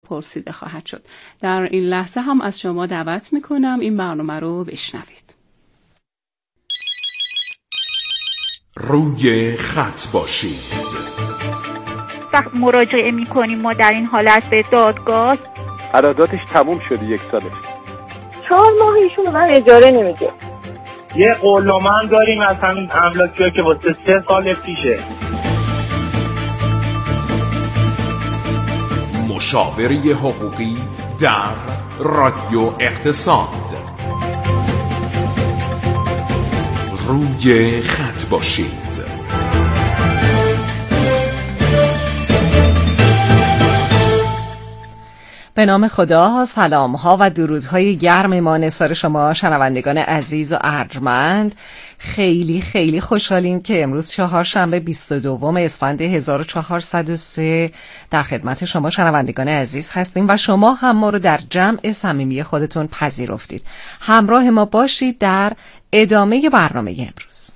پرسیده خواهد شد. در این لحظه هم از شما دعوت میکنم این برنامه رو بشنوید. روی خط باشید. وقت مراجعه میکنیم ما در این حالت به دادگاه، قراردادش تموم شده 1 سالش، 4 ماه ایشون من اجاره نمیده. یه قولنامه داریم از همین املاکی‌ها که واسه 3 سال پیشه. مشاوره حقوقی در رادیو اقتصاد. روی خط باشید. به نام خدا، سلام ها و درودهای گرم ما نثار شما شنوندگان عزیز و ارجمند. خیلی خیلی خوشحالیم که امروز چهارشنبه 22 اسفند 1403 در خدمت شما شنوندگان عزیز هستیم و شما هم ما رو در جمع صمیمی خودتون پذیرفتید. همراه ما باشید در ادامه برنامه امروز.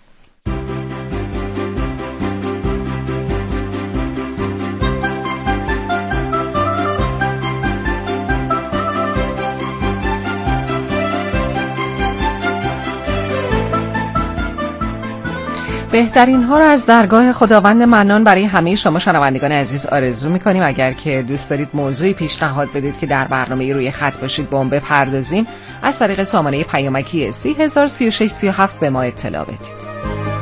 بهترین ها رو از درگاه خداوند منان برای همه شما شنوندگان عزیز آرزو میکنیم. اگر که دوست دارید موضوعی پیشنهاد بدید که در برنامه روی خط باشید با اون بپردازیم، از طریق سامانه پیامکی 303637 به ما اطلاع بدید.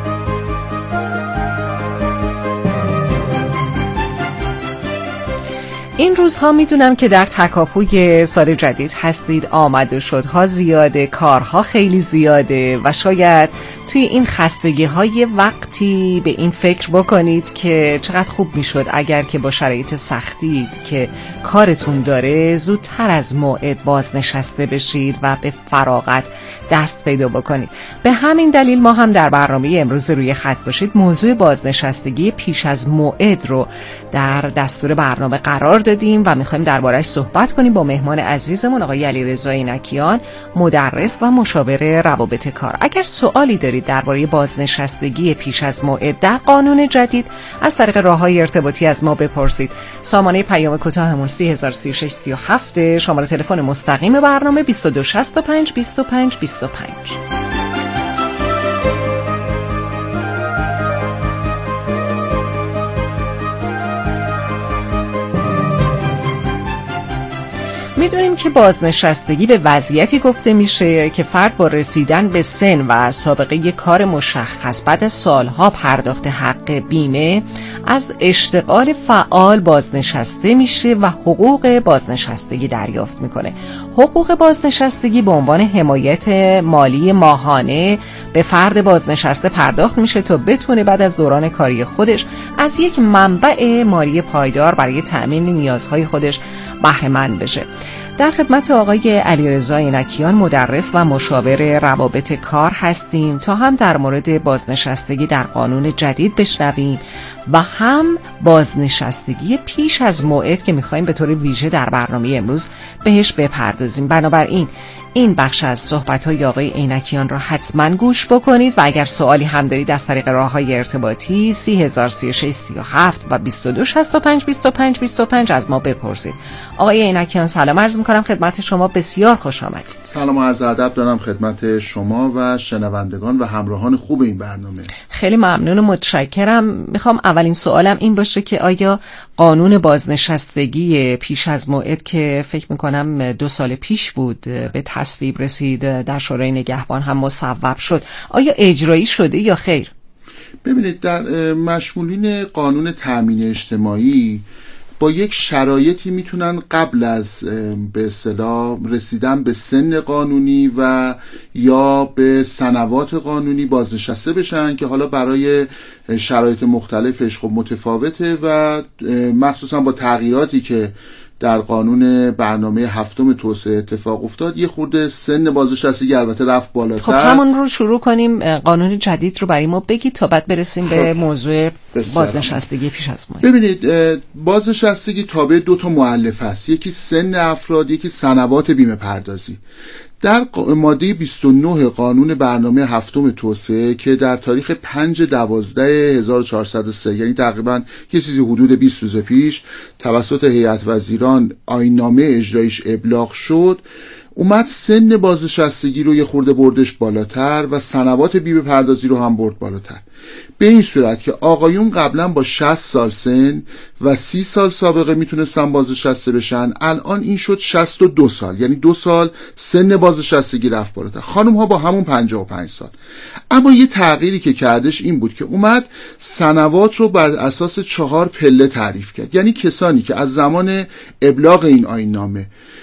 این روزها میدونم که در تکاپوی سال جدید هستید، آمد و شدها زیاده، کارها خیلی زیاده و شاید توی این خستگی های وقتی به این فکر بکنید که چقدر خوب میشد اگر که با شرایط سختی که کارتون داره زودتر از موعد بازنشسته بشید و به فراغت دست پیدا بکنید. به همین دلیل ما هم در برنامه امروز روی خط باشید موضوع بازنشستگی پیش از موعد رو در دستور برنامه قرار دادیم و میخوایم درباره‌اش صحبت کنیم با مهمان عزیزمون آقای علیرضا اینکیان، مدرس و مشاور روابط کار. اگر سوالی دارید درباره بازنشستگی پیش از موعد در قانون جدید، از طریق راه‌های ارتباطی از ما بپرسید. سامانه پیام کوتاهمون 303637، شماره تلفن مستقیم برنامه 2265 25 25. میدونیم که بازنشستگی به وضعیتی گفته میشه که فرد با رسیدن به سن و سابقه کار مشخص بعد از سالها پرداخت حق بیمه از اشتغال فعال بازنشسته میشه و حقوق بازنشستگی دریافت میکنه. حقوق بازنشستگی به عنوان حمایت مالی ماهانه به فرد بازنشسته پرداخت میشه تا بتونه بعد از دوران کاری خودش از یک منبع مالی پایدار برای تأمین نیازهای خودش بهره مند بشه. در خدمت آقای علیرضا اینکیان، مدرس و مشاور روابط کار هستیم تا هم در مورد بازنشستگی در قانون جدید بشنویم و هم بازنشستگی پیش از موعد که میخوایم به طور ویژه در برنامه امروز بهش بپردازیم. بنابراین این بخش از صحبت‌های آقای اینکیان را حتما گوش بکنید و اگر سوالی هم دارید از طریق راه‌های ارتباطی 303637 و 2265 25 25 از ما بپرسید. آقای اینکیان سلام عرض می‌کنم خدمت شما، بسیار خوش آمدید. سلام و عرض ادب دارم خدمت شما و شنوندگان و همراهان خوب این برنامه. خیلی ممنون و متشکرم. میخوام اولین سوالم این باشه که آیا قانون بازنشستگی پیش از موعد که فکر می‌کنم 2 سال پیش بود به تصویب رسید، در شورای نگهبان هم مصوب شد، آیا اجرایی شده یا خیر؟ ببینید، در مشمولین قانون تامین اجتماعی با یک شرایطی میتونن قبل از به اصطلاح رسیدن به سن قانونی و یا به سنوات قانونی بازنشسته بشن که حالا برای شرایط مختلفش خب متفاوته و مخصوصا با تغییراتی که در قانون برنامه 7 توسعه اتفاق افتاد یه خورده سن بازنشستگی البته رفت بالاتر. خب همون رو شروع کنیم، قانون جدید رو برای ما بگید تا بعد برسیم به موضوع بازنشستگی پیش از موعد. ببینید، بازنشستگی تابع 2 مؤلفه است، یکی سن افراد، یکی سنوات بیمه پردازی. در ماده 29 قانون برنامه هفتم توسعه که در تاریخ 5/12/1403، یعنی تقریبا یه چیزی حدود 20 روز پیش توسط هیئت وزیران آیین‌نامه اجرایش ابلاغ شد، اومد سن بازنشستگی رو یه خورده بردش بالاتر و سنوات بیمه پردازی رو هم برد بالاتر، به این صورت که آقایون قبلا با 60 سال سن و 30 سال سابقه میتونستن بازنشسته بشن، الان این شد 62 سال، یعنی 2 سال سن بازنشستگی رفت بالاتر. خانم ها با همون 55 سال. اما یه تغییری که کردش این بود که اومد سنوات رو بر اساس 4 پله تعریف کرد، یعنی کسانی که از زمان ابلاغ این آیین‌نامه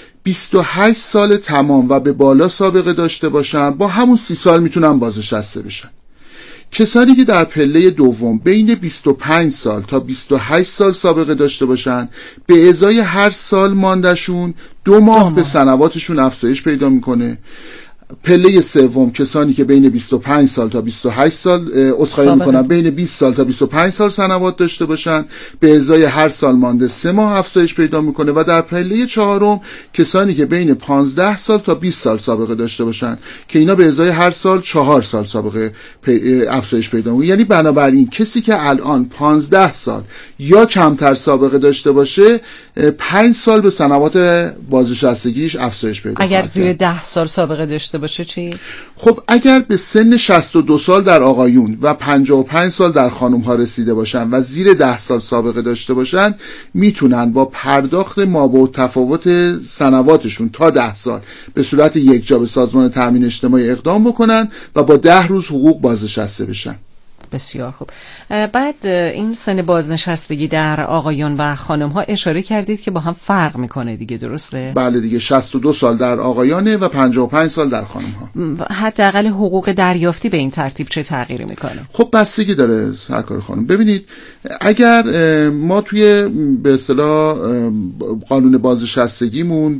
28 سال تمام و به بالا سابقه داشته باشن، با همون 30 سال میتونن بازنشسته بشن. کسانی که در پله دوم بین 25 سال تا 28 سال سابقه داشته باشن، به ازای هر سال ماندشون 2 ماه به سنواتشون افزایش پیدا میکنه. پله سوم کسانی که بین 25 سال تا 28 سال عذرخواهی میکنن بین 20 سال تا 25 سال سنوات داشته باشن، به ازای هر سال مانده 3 ماه افزایش پیدا میکنه. و در پله چهارم کسانی که بین 15 سال تا 20 سال سابقه داشته باشن که اینا به ازای هر سال 4 سال سابقه افزایش پیدا میکنه. یعنی بنابراین کسی که الان 15 سال یا کمتر سابقه داشته باشه 5 سال به سنوات بازنشستگیش افزایش پیدا کنه. اگر زیر 10 سال سابقه داشته باشه چی؟ خب اگر به سن 62 سال در آقایون و 55 سال در خانم ها رسیده باشن و زیر 10 سال سابقه داشته باشن، میتونن با پرداخت مابعد تفاوت سنواتشون تا 10 سال به صورت یکجا به سازمان تأمین اجتماعی اقدام بکنن و با 10 روز حقوق بازنشسته بشن. بسیار خوب. بعد این سن بازنشستگی در آقایان و خانم ها اشاره کردید که با هم فرق میکنه دیگه، درسته؟ بله دیگه، 62 سال در آقایانه و 55 سال در خانم ها. حداقل حقوق دریافتی به این ترتیب چه تغییری میکنه؟ خب بستگی داره سرکار خانم. ببینید اگر ما توی به اصطلاح قانون بازنشستگیمون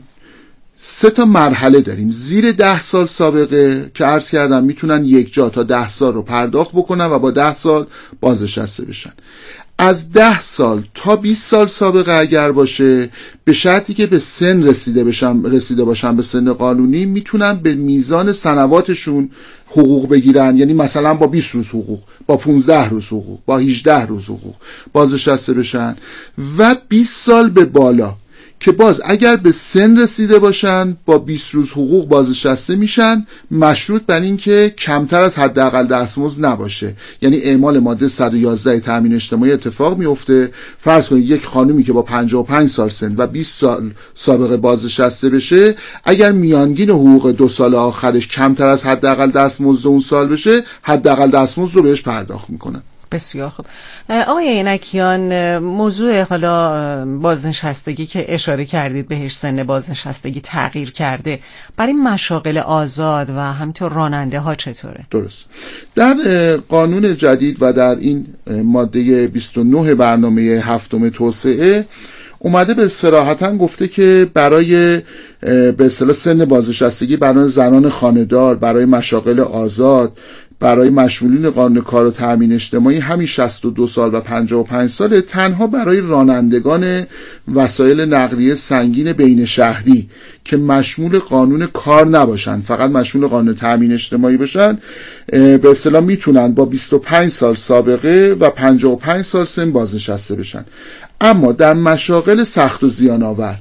3 تا مرحله داریم. زیر 10 سال سابقه که عرض کردم میتونن یکجا تا 10 سال رو پرداخت بکنن و با 10 سال بازنشسته بشن. از 10 سال تا 20 سال سابقه اگر باشه، به شرطی که به سن رسیده باشن به سن قانونی، میتونن به میزان سنواتشون حقوق بگیرن. یعنی مثلا با 20 روز حقوق، با 15 روز حقوق، با 18 روز حقوق بازنشسته بشن. و 20 سال به بالا که باز اگر به سن رسیده باشن با 20 روز حقوق بازنشسته میشن، مشروط بر این که کمتر از حداقل دستمزد نباشه. یعنی اعمال ماده 111 تأمین اجتماعی اتفاق میفته. فرض کنید یک خانومی که با 55 سال سن و 20 سال سابقه بازنشسته بشه، اگر میانگین حقوق 2 سال آخرش کمتر از حداقل دستمزد اون سال بشه، حداقل دستمزد رو بهش پرداخت میکنن. بسیار خوب. آقای عینکیان، موضوع حالا بازنشستگی که اشاره کردید بهش، سن بازنشستگی تغییر کرده، برای مشاغل آزاد و همینطور راننده ها چطوره؟ درست. در قانون جدید و در این ماده 29 برنامه هفتم توسعه اومده به صراحتاً گفته که برای به اصطلاح سن بازنشستگی برای زنان خانه‌دار، برای مشاغل آزاد، برای مشمولین قانون کار و تأمین اجتماعی همین 62 سال و 55 ساله. تنها برای رانندگان وسایل نقلیه سنگین بین شهری که مشمول قانون کار نباشن، فقط مشمول قانون تأمین اجتماعی باشن، به اصطلاح میتونن با 25 سال سابقه و 55 سال سن بازنشسته بشن. اما در مشاغل سخت و زیان آور،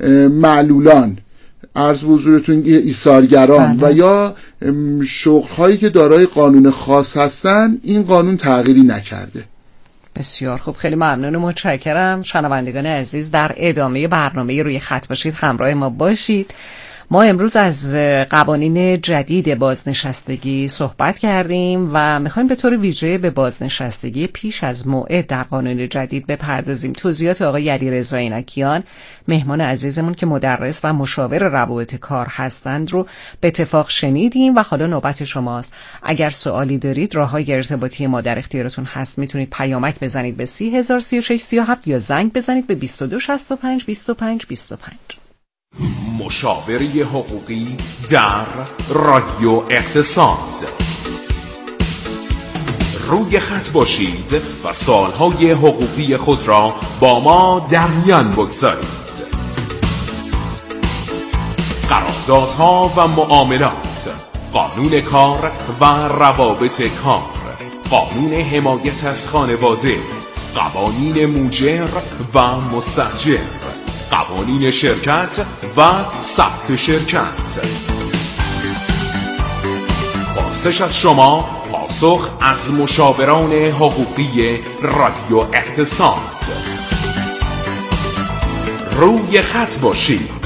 معلولان، عرض به حضورتون ایثارگران و یا شغل‌هایی که دارای قانون خاص هستن، این قانون تغییری نکرده. بسیار خوب، خیلی ممنون و متشکرم. شنوندگان عزیز، در ادامه برنامه روی خط باشید، همراه ما باشید. ما امروز از قوانین جدید بازنشستگی صحبت کردیم و میخوایم به طور ویژه به بازنشستگی پیش از موعد در قانون جدید بپردازیم. توضیحات آقای علیرضا عینکیان، مهمان عزیزمون که مدرس و مشاور روابط کار هستند، رو به اتفاق شنیدیم و حالا نوبت شماست. اگر سوالی دارید، راههای ارتباطی ما در اختیارتون هست. میتونید پیامک بزنید به 303637 یا زنگ بزنید به 2265 25 25. مشاوره حقوقی در رادیو اقتصاد. روی خط باشید و سالهای حقوقی خود را با ما در میان بگذارید. قراردادها و معاملات، قانون کار و روابط کار، قانون حمایت از خانواده، قوانین موجر و مستاجر، قوانین شرکت و ثبت شرکت. پرسش از شما، پاسخ از مشاوران حقوقی رادیو اقتصاد. روی خط باشید.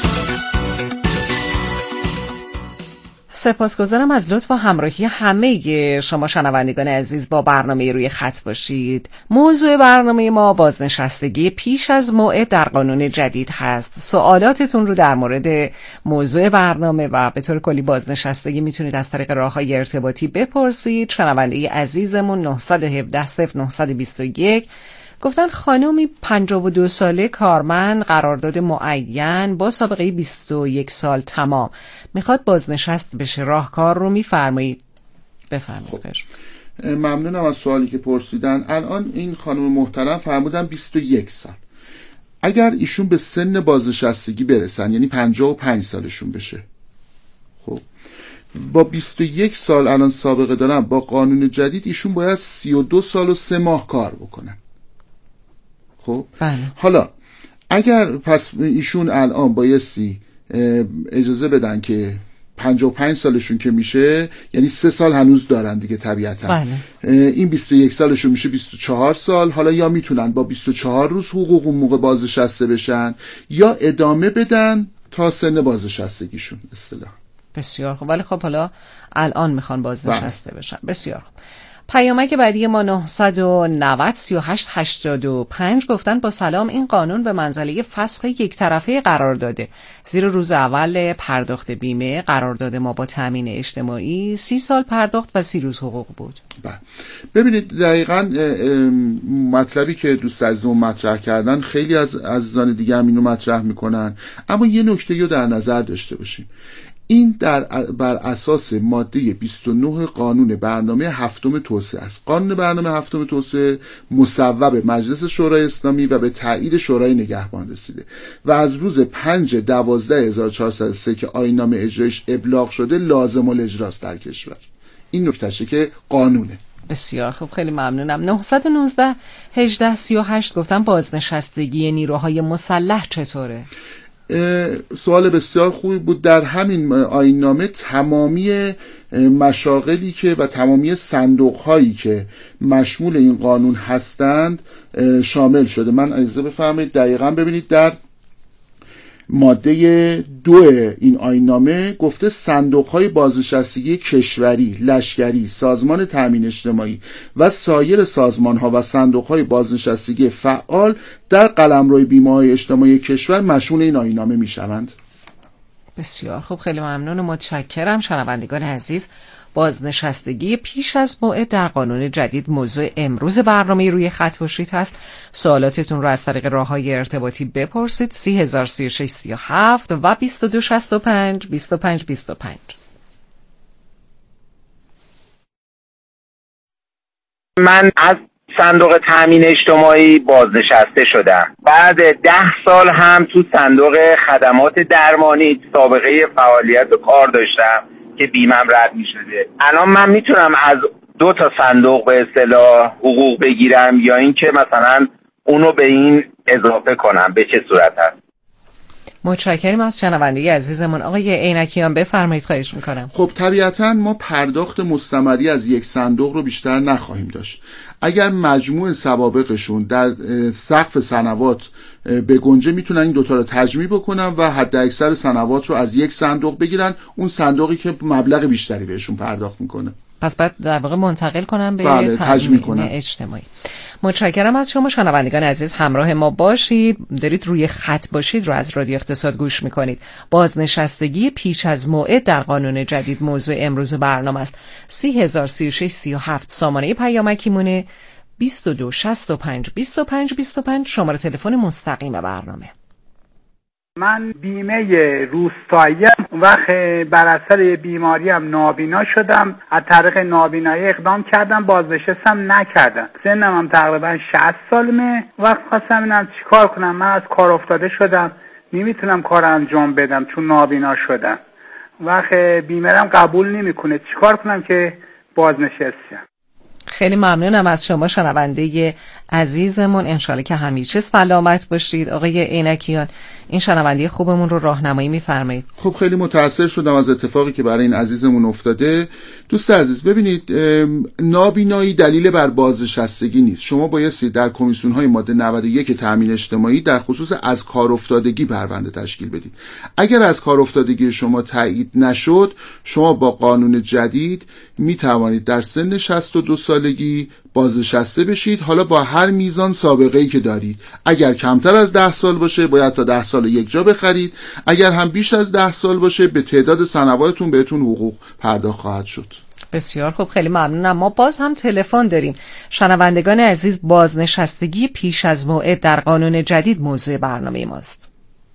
سپاسگزارم از لطف و همراهی همه شما شنوندگان عزیز با برنامه روی خط باشید. موضوع برنامه ما بازنشستگی پیش از موعد در قانون جدید هست. سوالاتتون رو در مورد موضوع برنامه و به طور کلی بازنشستگی میتونید از طریق راه‌های ارتباطی بپرسید. شنونده عزیزمون 917-0921 گفتن خانومی 52 ساله کارمند، قرارداد معین با سابقه 21 سال تمام، میخواد بازنشست بشه، راهکار رو میفرمایید؟ بفرمایید. ممنونم از سوالی که پرسیدن. الان این خانم محترم فرمودن 21 سال. اگر ایشون به سن بازنشستگی برسن، یعنی 55 سالشون بشه، خب با 21 سال الان سابقه دارن، با قانون جدید ایشون باید 32 سال و 3 ماه کار بکنن. خب بله. حالا اگر پس ایشون الان بایستی اجازه بدن که 55 سالشون که میشه، یعنی 3 سال هنوز دارن دیگه طبیعتا. بله. این 21 سالشون میشه 24 سال. حالا یا میتونن با 24 روز حقوق اون موقع بازنشسته بشن یا ادامه بدن تا سن بازنشستگیشون اصطلاح. بسیار خوب. ولی خب حالا الان میخوان بازنشسته بشن. بسیار خوب. پیامک بعدی ما 990-3885 گفتن با سلام، این قانون به منزله فسخ یک طرفه قرار داده، زیرا روز اول پرداخت بیمه قرارداد ما با تامین اجتماعی 30 سال پرداخت و 30 روز حقوق بود. ببینید دقیقاً مطلبی که دوست عزیزمون مطرح کردن خیلی از عزیزان دیگه هم اینو مطرح میکنن، اما یه نکته رو در نظر داشته باشیم. این بر اساس ماده 29 قانون برنامه هفتم توسعه است. قانون برنامه هفتم توسعه مصوب مجلس شورای اسلامی و به تایید شورای نگهبان رسیده و از روز 5/12/1403 که آیین‌نامه اجرایش ابلاغ شده لازم الاجراست در کشور. این نکتهشه که قانونه. بسیار خوب، خیلی ممنونم. 919-1838 گفتم بازنشستگی نیروهای مسلح چطوره؟ سوال بسیار خوبی بود. در همین آیین‌نامه تمامی مشاغلی که و تمامی صندوق‌هایی که مشمول این قانون هستند شامل شده. من اجازه بفرمایید دقیقاً ببینید در ماده 2 این آیین‌نامه گفته صندوق‌های بازنشستگی کشوری، لشکری، سازمان تامین اجتماعی و سایر سازمان‌ها و صندوق‌های بازنشستگی فعال در قلمرو بیمه‌های اجتماعی کشور مشمول این آیین‌نامه می‌شوند. بسیار خوب، خیلی ممنون و متشکرم. شنوندگان عزیز، بازنشستگی پیش از موعد در قانون جدید موضوع امروز برنامه روی خط باشید هست. سوالاتتون رو از طریق راه‌های ارتباطی بپرسید. 303637 و 2265-2525. من از صندوق تامین اجتماعی بازنشسته شدم. بعد 10 سال هم تو صندوق خدمات درمانی سابقه فعالیت و کار داشتم که بیمم رد می شده. الان من میتونم از 2 تا صندوق به اصطلاح حقوق بگیرم یا اینکه مثلا اونو به این اضافه کنم؟ به چه صورت هست؟ متشکرم از شنونده عزیزمون. آقای عینکیان بفرمایید، خواهش میکنم. خب طبیعتاً ما پرداخت مستمری از یک صندوق رو بیشتر نخواهیم داشت. اگر مجموع سوابقشون در سقف سنوات به گنجه میتونن این دوتا رو تجمیع بکنن و حد اکثر سنوات رو از یک صندوق بگیرن، اون صندوقی که مبلغ بیشتری بهشون پرداخت میکنه. پس بعد در واقع منتقل کنم به تجمیع اجتماعی. متشکرم از شما شنوندگان عزیز، همراه ما باشید. دارید روی خط باشید رو از رادیو اقتصاد گوش میکنید. بازنشستگی پیش از موعد در قانون جدید موضوع امروز برنامه است. 303637 سامانه پیامکی مونه 2265-2525 شماره تلفن مستقیم برنامه. من بیمه روستاییم وقت بر اثر بیماریم نابینا شدم، از طریق نابینایی اقدام کردم، بازنشستم نکردم. سنم هم تقریبا 60 سالمه. وقت خواستم اینم چیکار کنم. من از کار افتاده شدم، نمیتونم کار انجام بدم چون نابینا شدم. وقت بیمه‌ام قبول نمیکنه، چیکار کنم که بازنشستم؟ خیلی ممنونم از شما شنونده عزیزمون، انشالله که همیشه سلامت باشید. آقای عینکیان، این شنونده خوبمون رو راهنمایی می‌فرمایید. خب خیلی متأثر شدم از اتفاقی که برای این عزیزمون افتاده. دوست عزیز ببینید، نابینایی دلیل بر بازنشستگی نیست. شما بایستی در کمیسیون‌های ماده 91 تامین اجتماعی در خصوص از کار افتادگی پرونده تشکیل بدید. اگر از کار افتادگی شما تایید نشد، شما با قانون جدید می توانید در سن 62 سالگی بازنشسته بشید، حالا با هر میزان سابقه‌ای که دارید. اگر کمتر از 10 سال باشه باید تا 10 سال یک جا بخرید، اگر هم بیش از 10 سال باشه به تعداد سنواتتون بهتون حقوق پرداخت خواهد شد. بسیار خوب، خیلی ممنونم. ما باز هم تلفن داریم. شنوندگان عزیز، بازنشستگی پیش از موعد در قانون جدید موضوع برنامه ماست.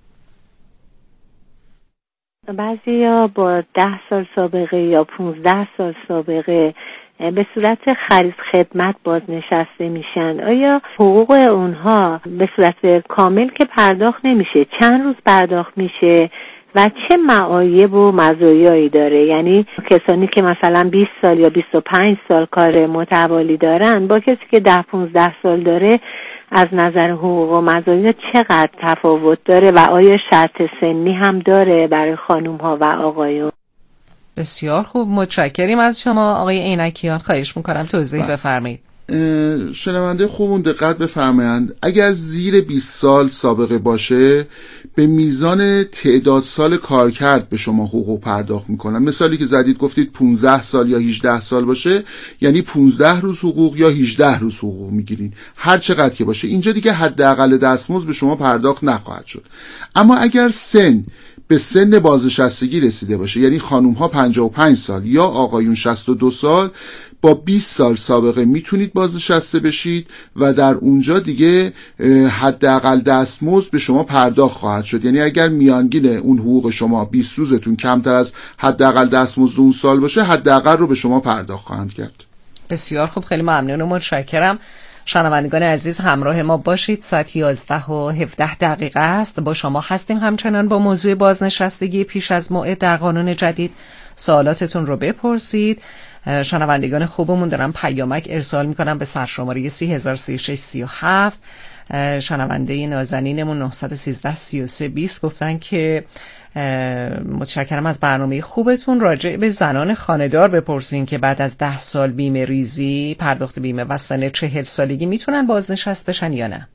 بعضیا با 10 سال سابقه یا 15 سال سابقه به صورت خرید خدمت بازنشسته میشن. آیا حقوق اونها به صورت کامل که پرداخت نمیشه، چند روز پرداخت میشه و چه معایب و مزایایی داره؟ یعنی کسانی که مثلا 20 سال یا 25 سال کار متوالی دارن با کسی که 10-15 سال داره از نظر حقوق و مزایا چقدر تفاوت داره و آیا شرط سنی هم داره برای خانم ها و آقایون؟ بسیار خوب، متشکریم از شما آقای عینکیان. خواهش میکنم توضیح بفرمایید. شنونده خوبون دقت بفرمایند. اگر زیر 20 سال سابقه باشه به میزان تعداد سال کار کرد به شما حقوق پرداخت میکنن. مثالی که زدید گفتید 15 سال یا 18 سال باشه، یعنی 15 روز حقوق یا 18 روز حقوق میگیرین، هر چقدر که باشه. اینجا دیگه حداقل دستمزد به شما پرداخت نخواهد شد. اما اگر سن به سن بازنشستگی رسیده باشه، یعنی خانوم ها 55 سال یا آقایون 62 سال، با 20 سال سابقه میتونید بازنشسته بشید و در اونجا دیگه حداقل دستمزد به شما پرداخت خواهد شد. یعنی اگر میانگین اون حقوق شما 20 روزتون کمتر از حداقل دستمزد اون سال باشه، حداقل رو به شما پرداخت خواهند کرد. بسیار خوب، خیلی ممنون و متشکرم. شنوندگان عزیز، همراه ما باشید. ساعت 11:17 است. با شما هستیم همچنان با موضوع بازنشستگی پیش از موعد در قانون جدید. سوالاتتون رو بپرسید. شنوندگان خوبمون دارن پیامک ارسال میکنن به سرشماره 303637. شنونده نازنینمون 913-33-20 گفتن که متشکرم از برنامه خوبتون. راجع به زنان خانه‌دار بپرسین که بعد از 10 سال بیمه ریزی، پرداخت بیمه و سن 40 سالگی میتونن بازنشست بشن یا نه؟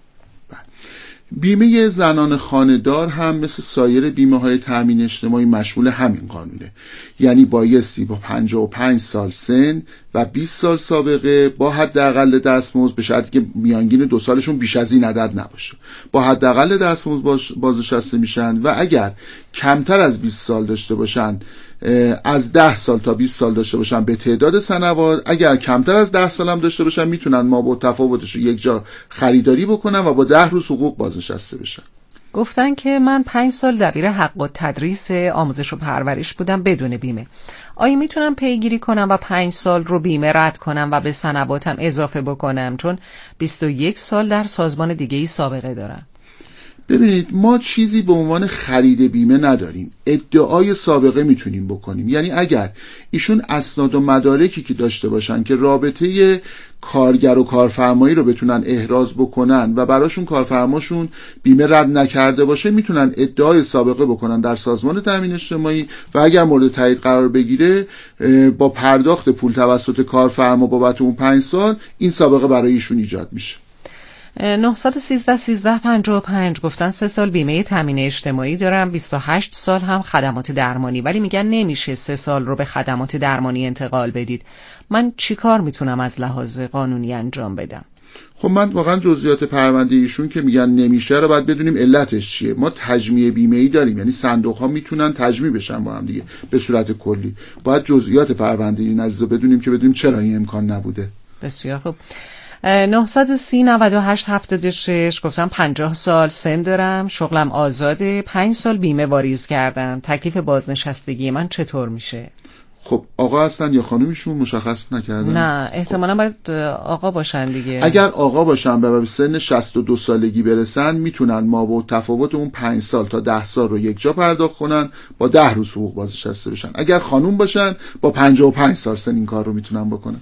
بیمه زنان خانه‌دار هم مثل سایر بیمه های تامین اجتماعی مشمول همین قانونه. یعنی بایستی با 55 سال سن و 20 سال سابقه با حداقل دستمزد، به شرطی که میانگین 2 سالشون بیش از این عدد نباشه، با حداقل دستمزد بازنشسته میشن. و اگر کمتر از 20 سال داشته باشن، از 10 سال تا 20 سال داشته باشن به تعداد سنوات، اگر کمتر از 10 سال هم داشته باشن میتونن ما با تفاوتش یک جا خریداری بکنن و با 10 روز حقوق بازنشسته بشن. گفتن که من 5 سال دبیر حق و تدریس آموزش و پرورش بودم بدون بیمه. آیا میتونم پیگیری کنم و 5 سال رو بیمه رد کنم و به سنواتم اضافه بکنم، چون 21 سال در سازمان دیگه‌ای سابقه دارم؟ ببینید، ما چیزی به عنوان خرید بیمه نداریم. ادعای سابقه میتونیم بکنیم. یعنی اگر ایشون اسناد و مدارکی که داشته باشن که رابطه کارگر و کارفرمایی رو بتونن احراز بکنن و براشون کارفرماشون بیمه رد نکرده باشه، میتونن ادعای سابقه بکنن در سازمان تامین اجتماعی و اگر مورد تایید قرار بگیره، با پرداخت پول توسط کارفرما بابت اون 5 سال این سابقه برای ایشون ایجاد میشه. 913-13-55 گفتن 3 سال بیمه تامین اجتماعی دارم، 28 سال هم خدمات درمانی، ولی میگن نمیشه 3 سال رو به خدمات درمانی انتقال بدید. من چی کار میتونم از لحاظ قانونی انجام بدم؟ خب من واقعا جزئیات پرونده ایشون که میگن نمیشه رو باید بدونیم علتش چیه. ما تجمیع بیمه‌ای داریم، یعنی صندوق ها میتونن تجمیع بشن با هم دیگه به صورت کلی. باید جزئیات پرونده این عزیزا بدونیم که بدونیم چرا این امکان نبوده. بسیار خوب. 930-98-76 گفتم 50 سال سن دارم، شغلم آزاده، 5 سال بیمه واریز کردم، تکلیف بازنشستگی من چطور میشه؟ خب آقا هستن یا خانومشون مشخص نکردن؟ نه احتمالاً باید آقا باشن دیگه. اگر آقا باشن و به سن 62 سالگی برسن میتونن مابعد تفاوت اون 5 سال تا 10 سال رو یک جا پرداخت کنن، با 10 روز حقوق بازنشسته بشن. اگر خانوم باشن با 55 سال سن این کار رو میتونن بکنن.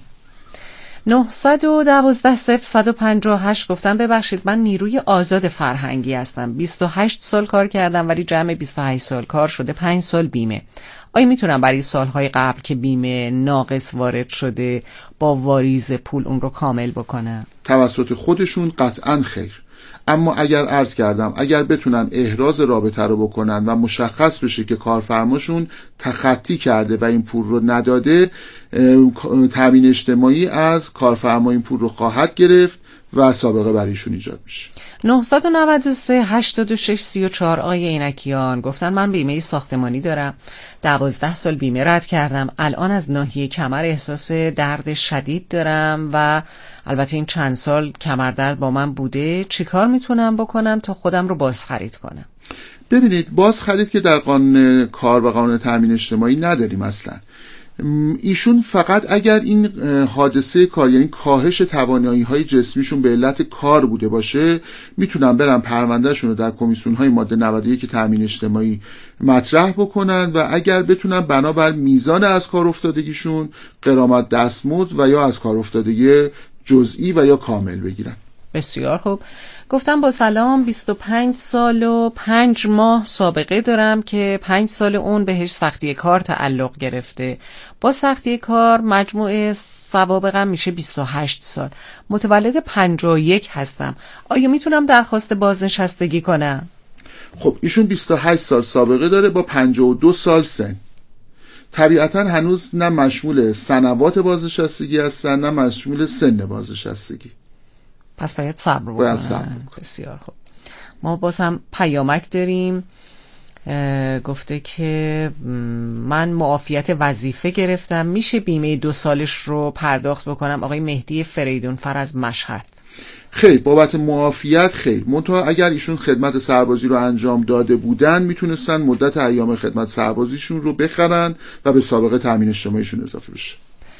912-0158 گفتم ببخشید من نیروی آزاد فرهنگی هستم، 28 سال کار کردم ولی جمع 28 سال کار شده 5 سال بیمه. آیا میتونم برای سالهای قبل که بیمه ناقص وارد شده با واریز پول اون رو کامل بکنم؟ توسط خودشون قطعا خیر، اما اگر عرض کردم اگر بتونن احراز رابطه رو بکنن و مشخص بشه که کارفرماشون تخطی کرده و این پول رو نداده، تامین اجتماعی از کارفرما این پول رو خواهد گرفت و سابقه برایشون ایجاد میشه. 993-86-34 آقای عینکیان گفتن من بیمه ساختمانی دارم، 12 سال بیمه رد کردم، الان از ناحیه کمر احساس درد شدید دارم و البته این چند سال کمردرد با من بوده، چیکار میتونم بکنم تا خودم رو باز خرید کنم؟ ببینید، باز خرید که در قانون کار و قانون تامین اجتماعی نداریم اصلا. ایشون فقط اگر این حادثه کار یعنی کاهش توانایی‌های جسمیشون به علت کار بوده باشه میتونن برن پروندهشون رو در کمیسیون‌های ماده 91 تامین اجتماعی مطرح بکنن و اگر بتونن بنابر میزان از کار افتادگیشون غرامت دستمزد و یا از کار افتادگی جزئی و یا کامل بگیرن. بسیار خوب. گفتم با سلام، 25 سال و 5 ماه سابقه دارم که 5 سال اون بهش سختی کار تعلق گرفته. با سختی کار مجموع سوابقم میشه 28 سال. متولد 51 هستم. آیا میتونم درخواست بازنشستگی کنم؟ خب ایشون 28 سال سابقه داره با 52 سال سن. طبیعتا هنوز نه مشمول سنوات بازنشستگی هستن نه مشمول سن بازنشستگی. پس باید صبر بکنم. بسیار خوب. ما باز هم پیامک داریم. گفته که من معافیت وظیفه گرفتم، میشه بیمه 2 سالش رو پرداخت بکنم؟ آقای مهدی فریدونفر از مشهد. خیر، بابت معافیت خیر، منتها اگر ایشون خدمت سربازی رو انجام داده بودن میتونستن مدت ایام خدمت سربازیشون رو بخرن و به سابقه تامین اجتماعیشون اضافه بشه.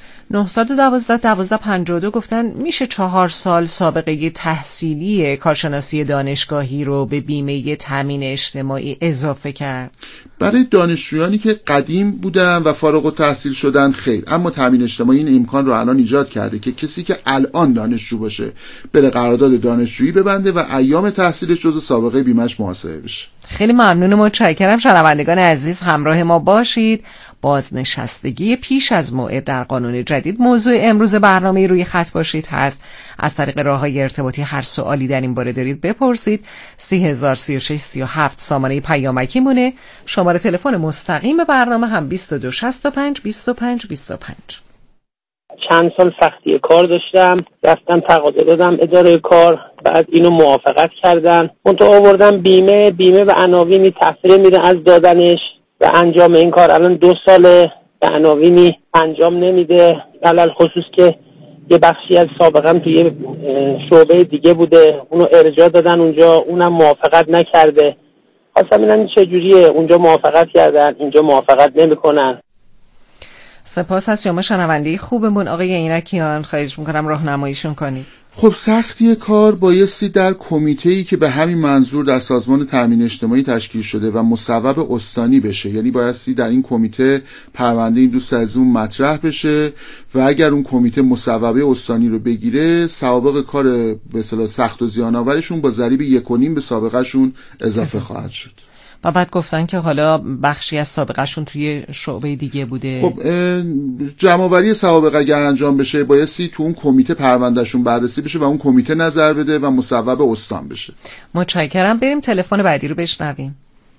912-1252 گفتن میشه 4 سال سابقه تحصیلی کارشناسی دانشگاهی رو به بیمه تامین اجتماعی اضافه کرد؟ برای دانشجویانی که قدیم بودن و فارغ التحصیل شدن خیر، اما تامین اجتماعی این امکان رو الان ایجاد کرده که کسی که الان دانشجو باشه بره قرارداد دانشجویی ببنده و ایام تحصیلش جزو سابقه بیمه‌اش محاسبه بشه. خیلی ممنون، متشکرم. شنوندگان عزیز همراه ما باشید. بازنشستگی پیش از موعد در قانون جدید موضوع امروز برنامه روی خط باشید هست. از طریق راه‌های ارتباطی هر سوالی در این باره دارید بپرسید. 303637 سامانه پیامکی مونه. شماره تلفن مستقیم برنامه هم 2265 25 25. چند سال سختی کار داشتم، رفتم تقاضا دادم اداره کار، بعد اینو موافقت کردن، منتها آوردم بیمه و عناوینی تاثیر میده از دادنش و انجام این کار. الان 2 ساله به عناوینی انجام نمیده، علل خصوص که یه بخشی از سابقم توی شعبه دیگه بوده، اونو ارجاع دادن اونجا، اونم موافقت نکرده. خواستم ببینم چجوریه، اونجا موافقت کردن اینجا موافقت نمیکنن. سپاس از شما شنونده خوبمون آقای عینکیان، خواهش میکنم راهنماییشون کنید. خب سختی کار بایستی در کمیته‌ای که به همین منظور در سازمان تامین اجتماعی تشکیل شده و مصوب استانی بشه، یعنی بایستی در این کمیته پرونده این دوست عزیزمون مطرح بشه و اگر اون کمیته مصوبه استانی رو بگیره سوابق کار به اصطلاح سخت و زیان آورشون با ضریب 1.5 به سابقه‌شون اضافه خواهد شد. و بعد گفتن که حالا بخشی از سابقهشون توی شعبه دیگه بوده. خب جمع‌آوری سوابق اگر انجام بشه بایستی تو اون کمیته پروندهشون بررسی بشه و اون کمیته نظر بده و مصوب استان بشه. متشکرم. بریم تلفن بعدی رو بشنویم.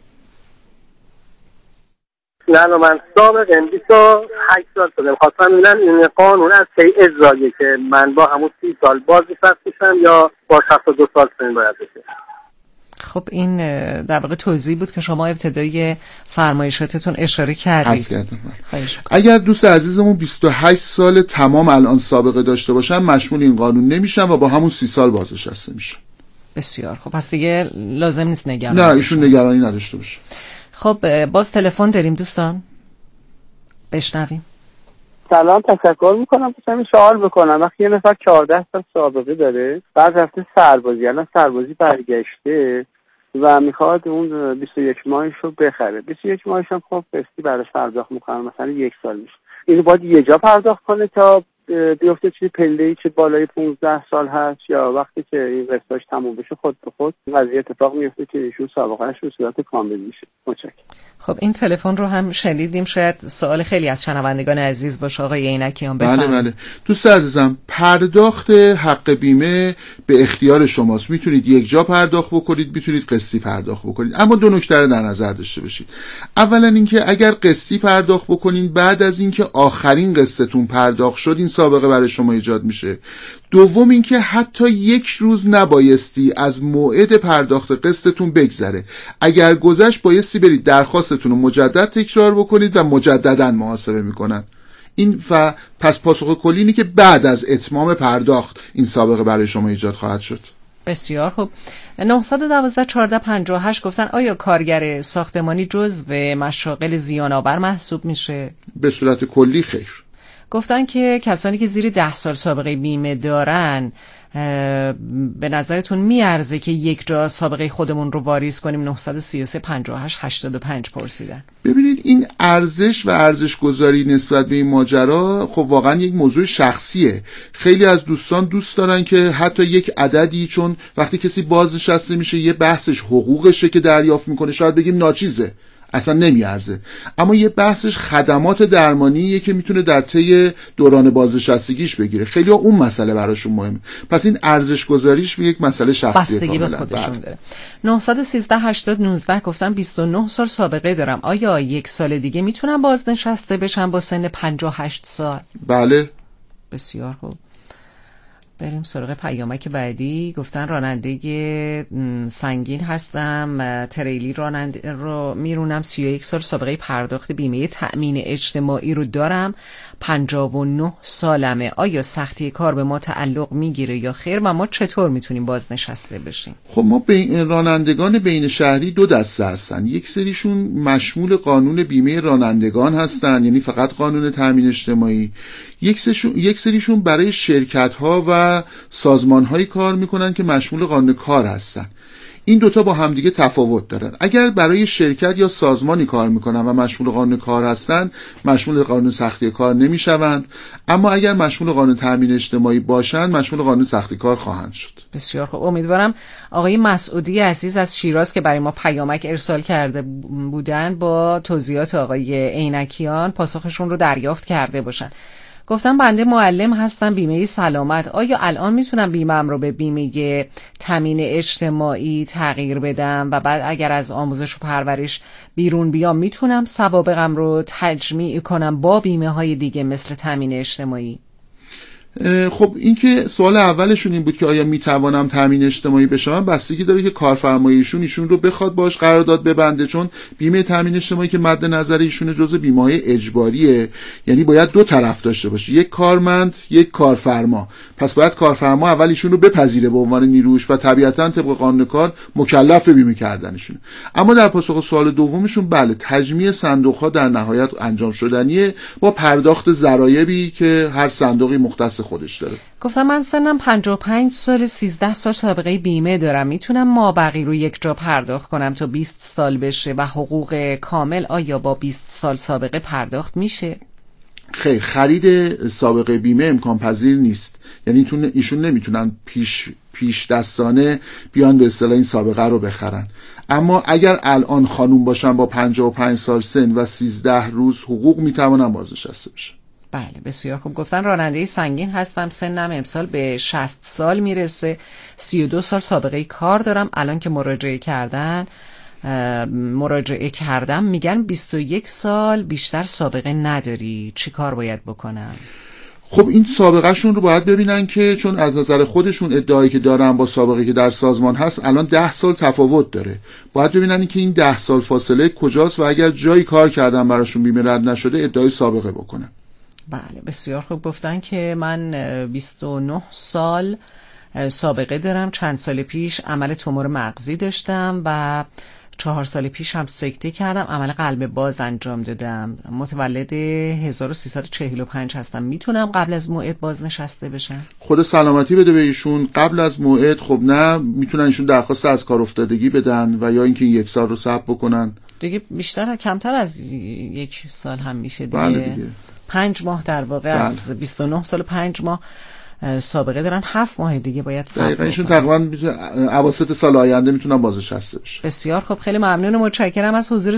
نه من سابقاً 28 سال شده، خواستم ببینم این قانون از کی اجرایه که من با همون 30 سال بازنشسته بشم یا با 62 سال سن باید بشه. خب این در واقع توضیح بود که شما ابتدای فرمایشاتتون اشاره کردید. اگر دوست عزیزمون 28 سال تمام الان سابقه داشته باشن مشمول این قانون نمیشن و با همون 30 سال بازنشسته میشن. بسیار خب، پس دیگه لازم نیست نگرانی. نه ایشون نگرانی نداشته باشه. خب باز تلفن داریم دوستان، بشنویم. سلام، تشکر میکنم. گفتم سوال بکنم. وقتی یه نفر 14 سال سابقه داره، بعد رفته سربازی، الان سربازی برگشته و میخواد اون 21 ماهش رو بخره، 21 ماهش هم خب قسطی براش پرداخت میکنه، مثلا 1 سال میشه. اینو باید یه جا پرداخت کنه تا بیفته چه پله‌ای که بالای 15 سال هست، یا وقتی که این قسطاش تموم بشه خود به خود قضیه اتفاق میفته که ایشون سابقه‌اش به صورت کامل میشه؟ متشکرم. خب این تلفن رو هم شنیدیم، شاید سوال خیلی از شنوندگان عزیز باشه. آقای عینکیان بفرمایید. بله. دوست عزیزم، پرداخت حق بیمه به اختیار شماست. میتونید یک جا پرداخت بکنید، میتونید قسطی پرداخت بکنید، اما دو نکته رو در نظر داشته باشید. اولا اینکه اگر قسطی پرداخت بکنید، بعد از اینکه آخرین قسطتون پرداخت شد، این سابقه برای شما ایجاد میشه. دوم اینکه حتی 1 روز نبایستی از موعد پرداخت قسطتون بگذره. اگر گذشت بایستی برید درخواستتون رو مجدد تکرار بکنید و مجددا محاسبه میکنن. این و پس پاسخ کلی اینه که بعد از اتمام پرداخت این سابقه برای شما ایجاد خواهد شد. بسیار خوب. 912 1458 گفتن آیا کارگر ساختمانی جزو مشاغل زیان‌آور محسوب میشه؟ به صورت کلی خیر. گفتن که کسانی که زیر 10 سال سابقه بیمه دارن، به نظرتون میارزه که یک جا سابقه خودمون رو واریز کنیم؟ 933 58 85 پرسیدن. ببینید، این ارزش و ارزش گذاری نسبت به این ماجرا خب واقعا یک موضوع شخصیه. خیلی از دوستان دوست دارن که حتی یک عددی، چون وقتی کسی بازنشسته میشه یه بحثش حقوقشه که دریافت میکنه، شاید بگیم ناچیزه، اصلا نمیارزه، اما یه بحثش خدمات درمانیه که میتونه در طی دوران بازنشستگیش بگیره. خیلی ها اون مسئله براشون مهمه. پس این ارزش گذاریش به یک مسئله شخصیه، بستگی به خودشون داره. 913 80 19 گفتن 29 سال سابقه دارم، آیا 1 سال دیگه میتونم بازنشسته بشم با سن 58 سال؟ بله. بسیار خوب. بریم سراغ پیامک بعدی. گفتن راننده سنگین هستم، تریلی راننده رو میرونم، 31 سال سابقه پرداخت بیمه تأمین اجتماعی رو دارم، 59 سالمه. آیا سختی کار به ما تعلق میگیره یا خیر و ما چطور میتونیم بازنشسته بشیم؟ خب ما رانندگان بین شهری 2 دسته هستن. یک سریشون مشمول قانون بیمه رانندگان هستن، یعنی فقط قانون تأمین اجتماعی. یک سریشون برای شرکت ها و سازمان هایی کار میکنن که مشمول قانون کار هستن. این دوتا با همدیگه تفاوت دارن. اگر برای شرکت یا سازمانی کار میکنن و مشمول قانون کار هستن، مشمول قانون سختی کار نمیشوند، اما اگر مشمول قانون تأمین اجتماعی باشند، مشمول قانون سختی کار خواهند شد. بسیار خوب. امیدوارم آقای مسعودی عزیز از شیراز که برای ما پیامک ارسال کرده بودن با توضیحات آقای عینکیان پاسخشون رو دریافت کرده باشن. گفتم بنده معلم هستم، بیمه سلامت. آیا الان میتونم بیمه‌ام رو به بیمه تامین اجتماعی تغییر بدم و بعد اگر از آموزش و پرورش بیرون بیام میتونم سوابقم رو تجمیع کنم با بیمه های دیگه مثل تامین اجتماعی؟ خب این که سوال اولشون این بود که آیا میتوانم تامین اجتماعی بشم، بستگی داره که کارفرمایشون ایشون رو بخواد باش قرارداد ببنده، چون بیمه تامین اجتماعی که مد نظر ایشون جزء بیمه‌های اجباریه، یعنی باید 2 طرف داشته باشه، یک کارمند یک کارفرما. پس باید کارفرما اول ایشون رو بپذیره به عنوان نیروش و طبیعتاً طبق قانون کار مکلف بیمه کردنشون. اما در پاسخ سوال دومشون، بله، تجمیع صندوق‌ها در نهایت انجام شدنیه با پرداخت ضرایبی که هر صندوقی مختص خودش داره. گفتم من سنم 55 سال، 13 سال سابقه بیمه دارم، میتونم مابقی رو یک جا پرداخت کنم تا 20 سال بشه و حقوق کامل آیا با 20 سال سابقه پرداخت میشه؟ خیر، خرید سابقه بیمه امکان پذیر نیست. یعنی ایشون نمیتونن پیش دستانه بیان به اصطلاح این سابقه رو بخرن. اما اگر الان خانوم باشن با 55 سال سن و 13 روز حقوق، میتوانن بازنشسته بشن. بله، بسیار خوب. گفتن راننده سنگین هستم، سنم امسال به 60 سال میرسه، 32 سال سابقه کار دارم. الان که مراجعه کردم میگن 21 سال بیشتر سابقه نداری، چی کار باید بکنم؟ خب این سابقه شون رو باید ببینن که چون از نظر خودشون ادعایی که دارن با سابقه که در سازمان هست الان 10 سال تفاوت داره. باید ببینن که این 10 سال فاصله کجاست و اگر جایی کار کردن براشون بیمه رد نشده ادعای سابقه بکنن. بله، بسیار خوب. گفتن که من 29 سال سابقه دارم، چند سال پیش عمل تومور مغزی داشتم و 4 سال پیش هم سکته کردم، عمل قلب باز انجام دادم، متولد 1345 هستم. میتونم قبل از موعد بازنشسته بشم؟ خود سلامتی بده به ایشون. قبل از موعد خب نه، میتونن ایشون درخواست از کار افتادگی بدن و یا اینکه 1 سال رو صبر بکنن. دیگه بیشتر کمتر از 1 سال هم میشه دیگه. بله دیگه. 5 ماه در واقع. بله. از 29 سال 5 ماه سابقه دارن، 7 ماه دیگه باید صبر کنن. ایشون تقریبا اواسط سال آینده میتونن بازنشسته بشن. بسیار خب، خیلی ممنون و متشکرم از حضور